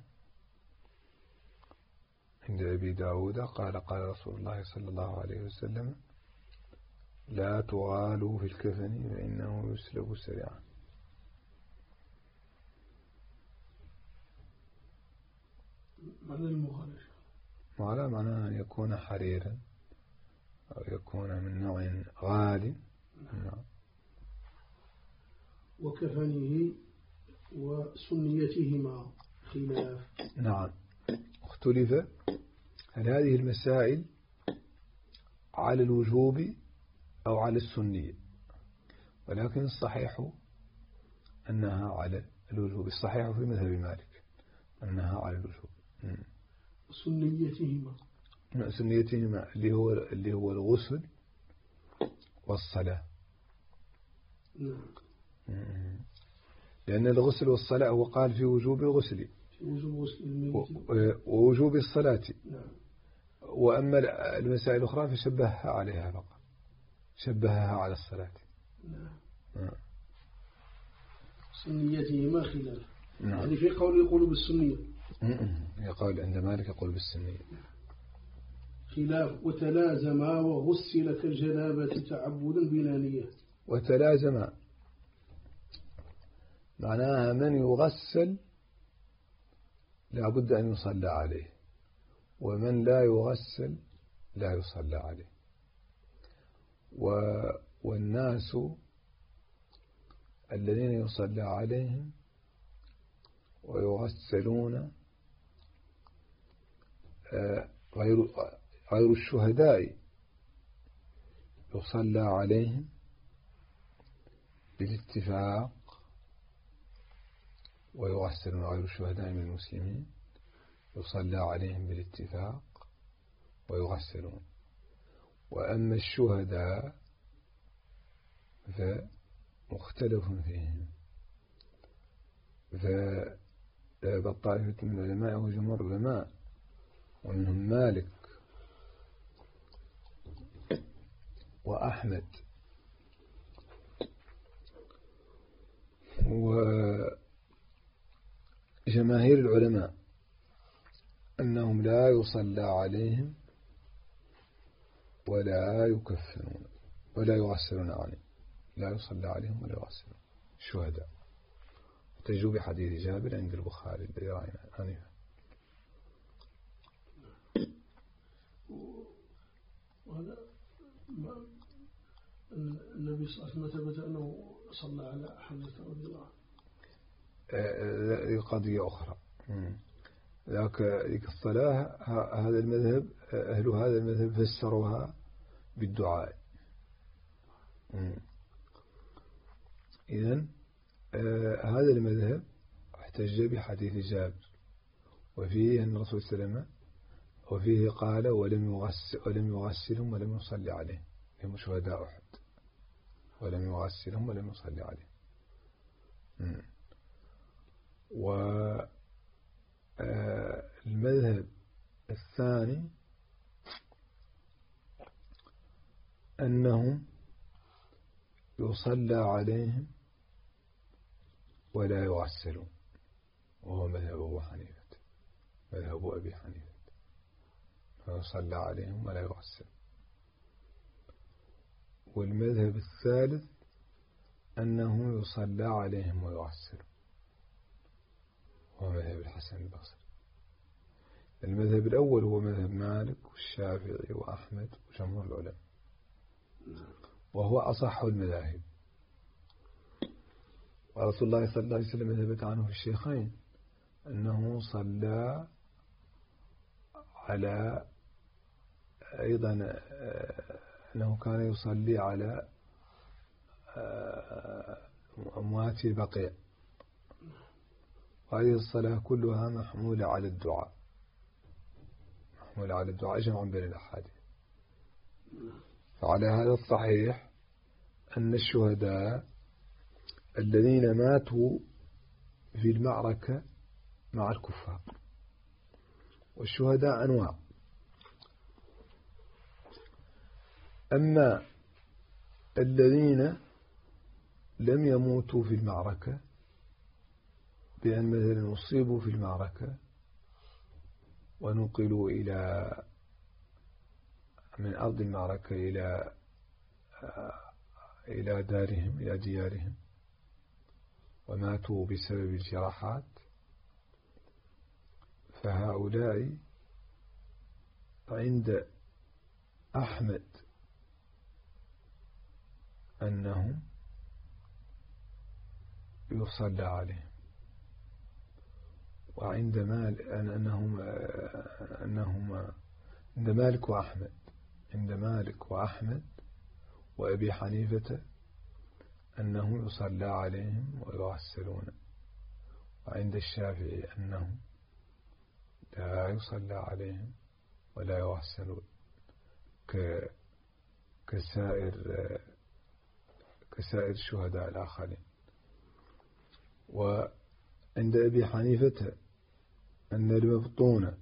عند أبي داود قال قال رسول الله صلى الله عليه وسلم: لا تغالوا في الكفن فإنه يسلب سريعا. معنى المغالاة مغالاة معناها أن يكون حريرا أو يكون من نوع غالي. نعم. وكفنه وسنيتهما خلاف. نعم، اختلف هل هذه المسائل على الوجوب أو على السنية، ولكن الصحيح أنها على الوجوب. الصحيح في مذهب مالك أنها على الوجوب. سنيتهما سنيتهما اللي هو اللي هو الغسل والصلاة. نعم. لأن الغسل والصلاة هو قال في وجوب الغسل ووجوب الصلاة. نعم. وأما المسائل الأخرى فشبهها عليها فقط، شبهها على الصلاة. نعم. نعم. سنيتهما خلاف. نعم. يعني في قول يقول بالسنية، يقول عند مالك يقول بالسنية خلاف. وتلازما وغسل كالجنابة تعبدا بلا نية. وتلازما معناها من يغسل لا بد أن يصلى عليه، ومن لا يغسل لا يصلى عليه. و والناس الذين يصلى عليهم ويغسلون غير غير الشهداء يصلى عليهم بالاتفاق، ويغسلون غير الشهداء من المسلمين يصلى عليهم بالاتفاق ويغسلون. وأما الشهداء فمختلف فيهم، فذهب طائفة من العلماء وجمهور العلماء ومنهم مالك وأحمد وجماهير العلماء أنهم لا يصلى عليهم ولا يكفنون ولا يغسلون عنهم، لا يصلى عليهم ولا يغسلون الشهداء. تجوا بحديث جابر عند البخاري الذي رأينا آنفا. وهذا النبي صلى الله عليه وسلم ثبت أنه صلى على حمزة رضي الله عنه. قضية أخرى. ذاك الصلاة هذا المذهب أهل هذا المذهب فسروها بالدعاء. إذن هذا المذهب احتج بحديث جابر وفيه أن الرسول صلى الله عليه وسلم وفيه قال ولم يغسل ولم يغسلهم ولم يصلي عليهم، هم شهداء أحد، ولم يغسلهم ولم يصلي عليهم. والمذهب الثاني أنهم يصلى عليهم ولا يغسلون، وهو مذهب أبو حنيفة مذهب أبي حنيفة، فيصلى عليهم ولا يغسل. والمذهب الثالث أنه يصلى عليهم ويغسل، وهو مذهب الحسن البصري. المذهب الأول هو مذهب مالك والشافعي وأحمد وجمهور العلماء، وهو أصح المذاهب. ورسول الله صلى الله عليه وسلم ثبت عنه في الشيخين أنه صلى على أيضا أنه كان يصلي على أموات البقيع، وهذه الصلاة كلها محمولة على الدعاء، محمولة على الدعاء جمعا بين الأحاديث. فعلى هذا الصحيح أن الشهداء الذين ماتوا في المعركة مع الكفار، والشهداء أنواع، أما الذين لم يموتوا في المعركة بأن مثلا أصيبوا في المعركة ونقلوا إلى من أرض المعركة إلى إلى دارهم إلى ديارهم وماتوا بسبب الجراحات، فهؤلاء عند أحمد أنهم يصلى عليهم، وعند مال أنهم أنهم عند مالك وأحمد عند مالك وأحمد وأبي حنيفة أنه يصلى عليهم ويغسلون، وعند الشافعي أنهم لا يصلى عليهم ولا يغسلون كسائر كسائر الشهداء الآخرين. وعند أبي حنيفة أن المبطون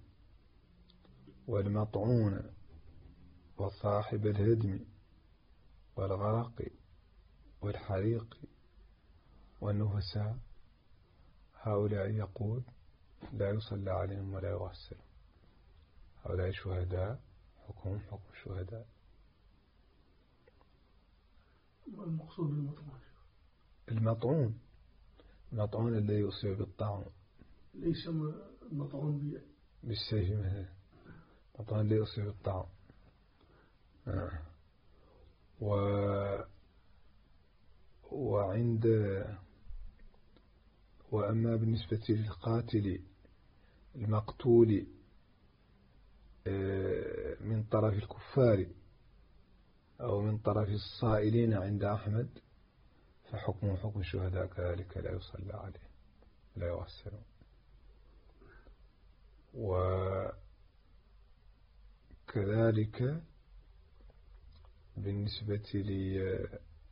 والمطعون وصاحب الهدم والغرق والحريق والنفساء هؤلاء يقول لا يصلى عليهم ولا يغسل، هؤلاء شهداء حكم حكم الشهداء. المقصود بالمطعون المطعون المطعون الذي يصيب بالطاعون، ليس المطعون بالسيف مثلا، المطعون الذي يصيب بالطاعون. آه. و وعند وأما بالنسبة للقاتل المقتول من طرف الكفار أو من طرف الصائلين عند أحمد فحكمه حكم الشهداء كذلك، لا يصلى عليه لا يغسلون. وكذلك بالنسبة لي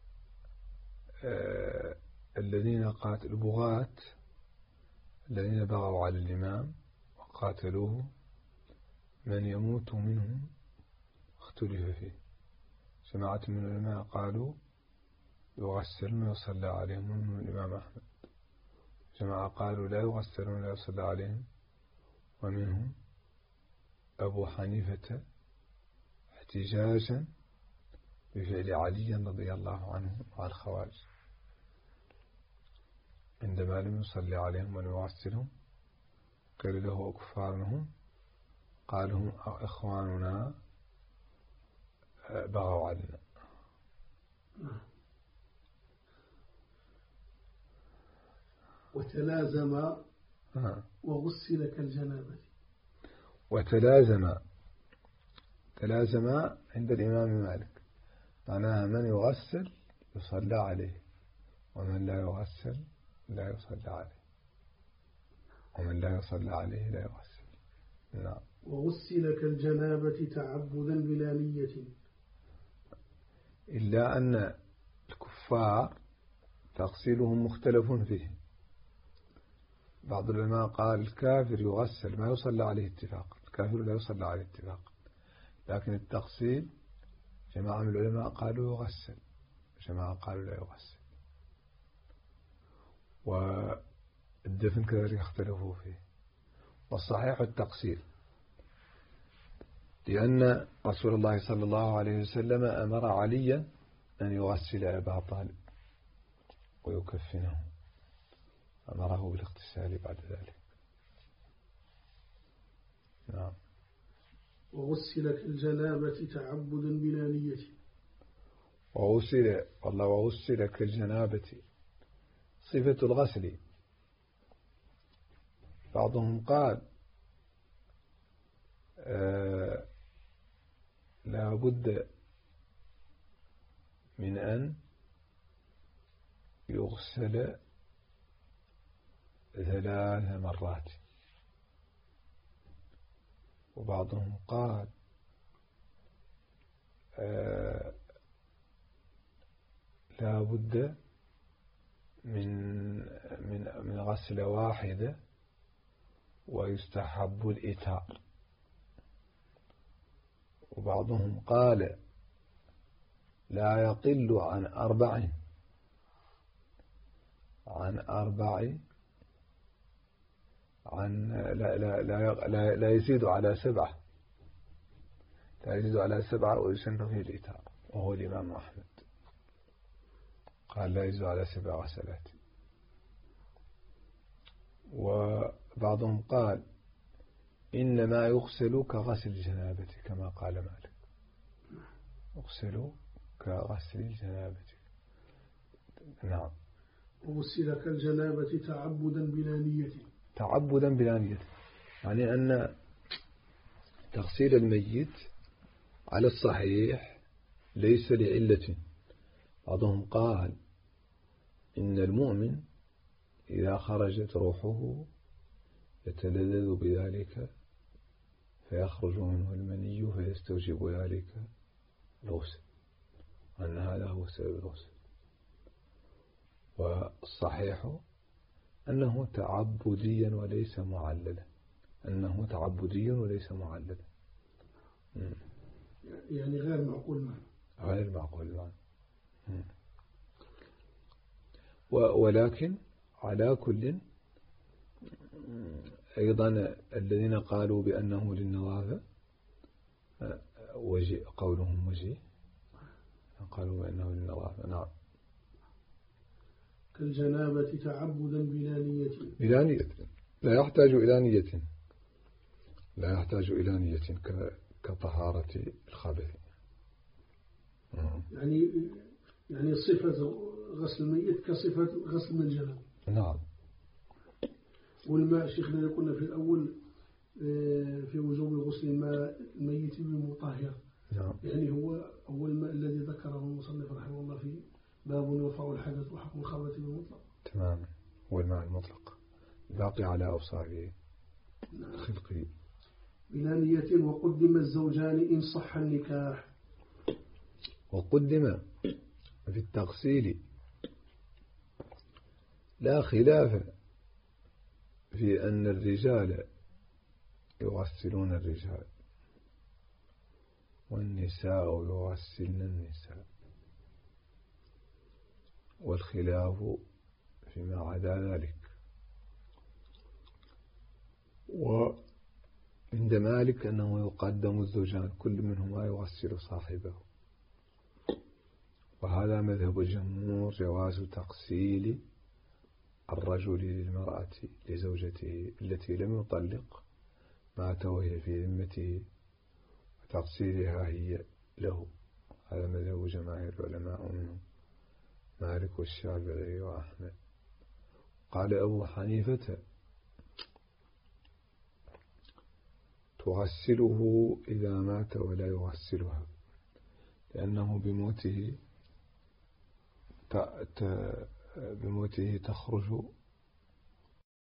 الذين قاتلوا البغاة الذين بغوا على الإمام وقاتلوه، من يموت منهم اختلف فيه، جماعة من العلماء قالوا يغسلون ويصلى عليهم منهم الإمام أحمد، جماعة قالوا لا يغسلون ولا يصلى عليهم، ومنهم أبو حنيفة احتجاجا بفعل علي رضي الله عنه مع الخوارج عندما لم يصلي عليهم ولم يغسلهم، قال له كفارهم، قال هم إخواننا بغوا علينا. وتلازم وغسل كالجنابة. وتلازم تلازم عند الإمام مالك معناها من يغسل يصلى عليه، ومن لا يغسل لا يصلى عليه، ومن لا يصلى عليه لا يغسل. نعم. وغسل كالجنابة تعبدا بلا نية، إلا أن الكفار تغسيلهم مختلف فيه. بعض العلماء قال الكافر يغسل ما يصلى عليه اتفاقا، الكافر لا يصلى عليه اتفاقا، لكن التغسيل جماعة من العلماء قالوا يغسل، جماعة قالوا لا يغسل. والدفن كذلك اختلفوا فيه، والصحيح التقصير، لأن رسول الله صلى الله عليه وسلم أمر عليا أن يغسل أبا طالب ويكفنه، أمره بالاغتسال بعد ذلك. نعم. وغسل كالجنابة تعبدا بلا نية. وغسل والله وغسل كالجنابة صفة الغسل. بعضهم قال آه لا بد من أن يغسل ثلاث مرات، وبعضهم قال آه لا بد من من من غسل واحدة ويستحب الإتار، وبعضهم قال لا يقل عن أربع عن أربع عن لا لا لا لا, لا يزيد على سبعة لا يزيد على سبعة ويسن فيه الإتار، وهو الإمام أحمد قال لا يزيد على سبع غسلات. وبعضهم قال إنما يغسل كغسل الجنابة كما قال مالك، يغسل كغسل الجنابة. نعم. وغسل كالجنابة تعبدا بلا نية. تعبدا بلا نية يعني أن تغسيل الميت على الصحيح ليس لعلة. بعضهم قال إن المؤمن إذا خرجت روحه يتلذذ بذلك فيخرج منه المني فيستوجب ذلك الغسل، وأن هذا هو سبب الغسل. والصحيح أنه تعبديا وليس معللا، أنه تعبدي وليس معللا، يعني غير معقول معه غير معقول معه. ولكن على كل أيضا الذين قالوا بأنه للنظافة وجه قولهم وجه، قالوا بأنه للنظافة. نعم. كالجنابة تعبدا بلا نية. بلا نية لا يحتاج إلى نية لا يحتاج إلى نية كطهارة الخبث. يعني يعني صفة غسل الميت كصفة غسل من الجنابة. نعم. والماء شيخنا قلنا في الأول في وجوب غسل الماء الميت بمطهر. نعم. يعني هو أول الماء الذي ذكره المصنف رحمه الله في باب يرفع الحدث وحكم الخبث بالمطلق. تمام. هو الماء المطلق باقي على أوصافه الخلقي. بلا نية. وقدم الزوجان إن صح النكاح. وقدم في التغسيل لا خلاف في أن الرجال يغسلون الرجال والنساء يغسلن النساء، والخلاف فيما عدا ذلك. وعند مالك أنه يقدم الزوجان كل منهما يغسل صاحبه، وهذا مذهب الجمهور جواز تغسيل الرجل للمرأة لزوجته التي لم يطلق مات وهي في ذمته وتغسيلها هي له. هذا مذهب جماهير العلماء منهم مالك والشافعي وأحمد. قال أبو حنيفة تغسله إذا مات ولا يغسلها، لأنه بموته بموته تخرج